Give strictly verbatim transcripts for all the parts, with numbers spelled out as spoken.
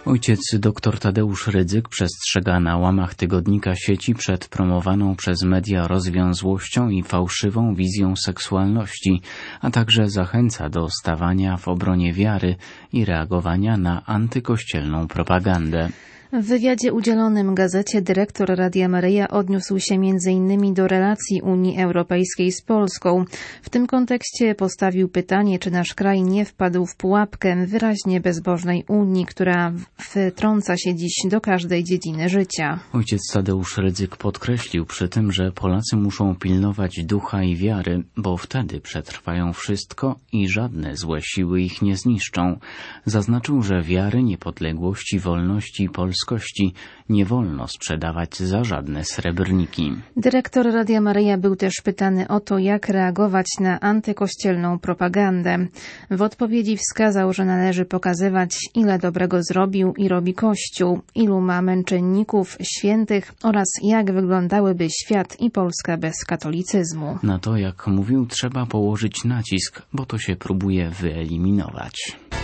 Ojciec dr Tadeusz Rydzyk przestrzega na łamach tygodnika Sieci przed promowaną przez media rozwiązłością i fałszywą wizją seksualności, a także zachęca do stawania w obronie wiary i reagowania na antykościelną propagandę. W wywiadzie udzielonym gazecie dyrektor Radia Maryja odniósł się między innymi do relacji Unii Europejskiej z Polską. W tym kontekście postawił pytanie, czy nasz kraj nie wpadł w pułapkę wyraźnie bezbożnej Unii, która wtrąca się dziś do każdej dziedziny życia. Ojciec Tadeusz Rydzyk podkreślił przy tym, że Polacy muszą pilnować ducha i wiary, bo wtedy przetrwają wszystko i żadne złe siły ich nie zniszczą. Zaznaczył, że wiary, niepodległości, wolności i polskości nie wolno sprzedawać za żadne srebrniki. Dyrektor Radia Maryja był też pytany o to, jak reagować na antykościelną propagandę. W odpowiedzi wskazał, że należy pokazywać, ile dobrego zrobił i robi Kościół, ilu ma męczenników, świętych oraz jak wyglądałyby świat i Polska bez katolicyzmu. Na to, jak mówił, trzeba położyć nacisk, bo to się próbuje wyeliminować.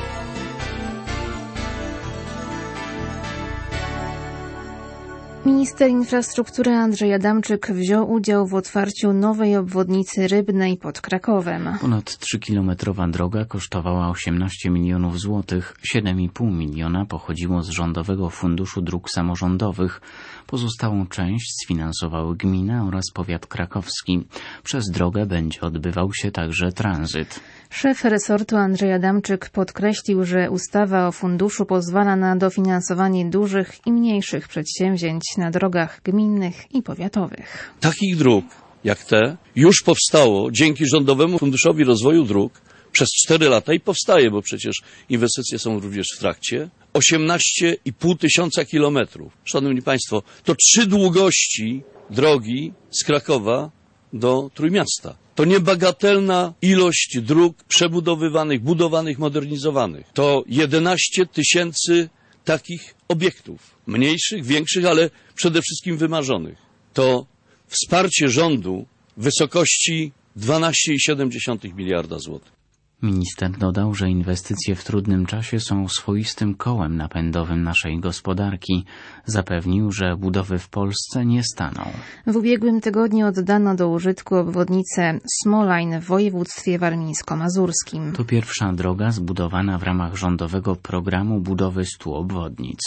Minister infrastruktury Andrzej Adamczyk wziął udział w otwarciu nowej obwodnicy Rybnej pod Krakowem. Ponad trzykilometrowa droga kosztowała osiemnaście milionów złotych, siedem i pół miliona pochodziło z Rządowego Funduszu Dróg Samorządowych. Pozostałą część sfinansowały gmina oraz powiat krakowski. Przez drogę będzie odbywał się także tranzyt. Szef resortu Andrzej Adamczyk podkreślił, że ustawa o funduszu pozwala na dofinansowanie dużych i mniejszych przedsięwzięć na drogach gminnych i powiatowych. Takich dróg jak te już powstało dzięki Rządowemu Funduszowi Rozwoju Dróg przez cztery lata i powstaje, bo przecież inwestycje są również w trakcie, osiemnaście i pół tysiąca kilometrów. Szanowni Państwo, to trzy długości drogi z Krakowa do Trójmiasta. To niebagatelna ilość dróg przebudowywanych, budowanych, modernizowanych. To jedenaście tysięcy takich obiektów. Mniejszych, większych, ale przede wszystkim wymarzonych. To wsparcie rządu w wysokości dwanaście przecinek siedem miliarda złotych. Minister dodał, że inwestycje w trudnym czasie są swoistym kołem napędowym naszej gospodarki. Zapewnił, że budowy w Polsce nie staną. W ubiegłym tygodniu oddano do użytku obwodnicę Smolajn w województwie warmińsko-mazurskim. To pierwsza droga zbudowana w ramach rządowego programu budowy stu obwodnic.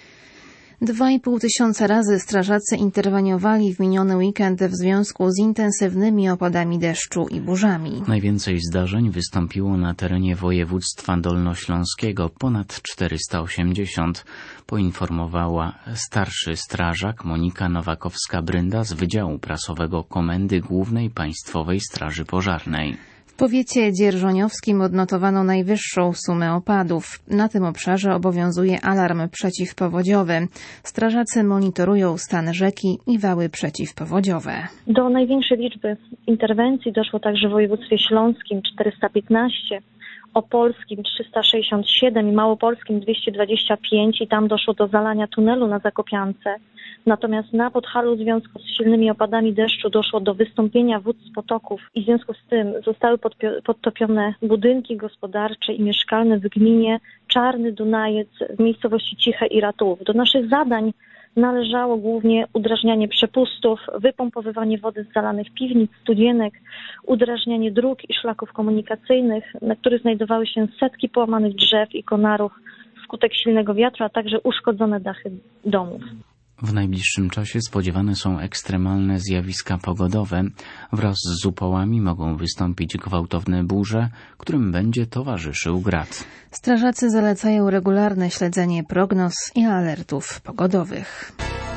Dwa i pół tysiąca razy strażacy interweniowali w miniony weekend w związku z intensywnymi opadami deszczu i burzami. Najwięcej zdarzeń wystąpiło na terenie województwa dolnośląskiego, ponad czterysta osiemdziesiąt, poinformowała starszy strażak Monika Nowakowska-Brynda z Wydziału Prasowego Komendy Głównej Państwowej Straży Pożarnej. W powiecie dzierżoniowskim odnotowano najwyższą sumę opadów. Na tym obszarze obowiązuje alarm przeciwpowodziowy. Strażacy monitorują stan rzeki i wały przeciwpowodziowe. Do największej liczby interwencji doszło także w województwie śląskim czterysta piętnaście, opolskim trzysta sześćdziesiąt siedem i małopolskim dwieście dwadzieścia pięć i tam doszło do zalania tunelu na Zakopiance. Natomiast na Podhalu w związku z silnymi opadami deszczu doszło do wystąpienia wód z potoków i w związku z tym zostały podtopione budynki gospodarcze i mieszkalne w gminie Czarny Dunajec w miejscowości Ciche i Ratów. Do naszych zadań należało głównie udrażnianie przepustów, wypompowywanie wody z zalanych piwnic, studienek, udrażnianie dróg i szlaków komunikacyjnych, na których znajdowały się setki połamanych drzew i konarów wskutek silnego wiatru, a także uszkodzone dachy domów. W najbliższym czasie spodziewane są ekstremalne zjawiska pogodowe. Wraz z upałami mogą wystąpić gwałtowne burze, którym będzie towarzyszył grad. Strażacy zalecają regularne śledzenie prognoz i alertów pogodowych.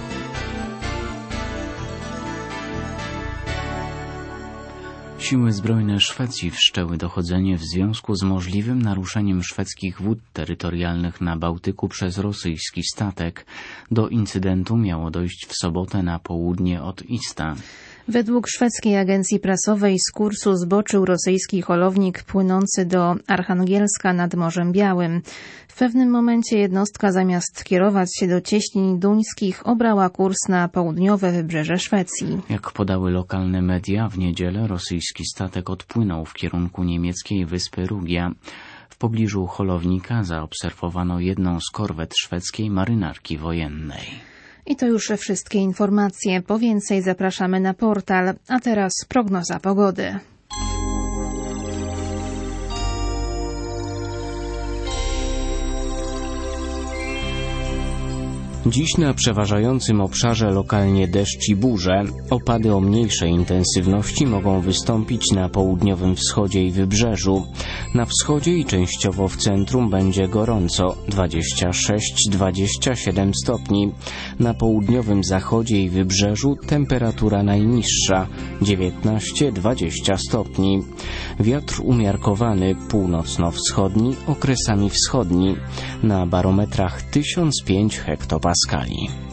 Siły zbrojne Szwecji wszczęły dochodzenie w związku z możliwym naruszeniem szwedzkich wód terytorialnych na Bałtyku przez rosyjski statek. Do incydentu miało dojść w sobotę na południe od Ista. Według szwedzkiej agencji prasowej z kursu zboczył rosyjski holownik płynący do Archangielska nad Morzem Białym. W pewnym momencie jednostka zamiast kierować się do cieśnin duńskich obrała kurs na południowe wybrzeże Szwecji. Jak podały lokalne media, w niedzielę rosyjski statek odpłynął w kierunku niemieckiej wyspy Rugia. W pobliżu Holownika zaobserwowano jedną z korwet szwedzkiej marynarki wojennej. I to już wszystkie informacje. Po więcej zapraszamy na portal, a teraz prognoza pogody. Dziś na przeważającym obszarze lokalnie deszcz i burze. Opady o mniejszej intensywności mogą wystąpić na południowym wschodzie i wybrzeżu. Na wschodzie i częściowo w centrum będzie gorąco, dwadzieścia sześć do dwudziestu siedmiu stopni. Na południowym zachodzie i wybrzeżu temperatura najniższa, dziewiętnaście do dwudziestu stopni. Wiatr umiarkowany, północno-wschodni, okresami wschodni. Na barometrach tysiąc pięć hektopascali.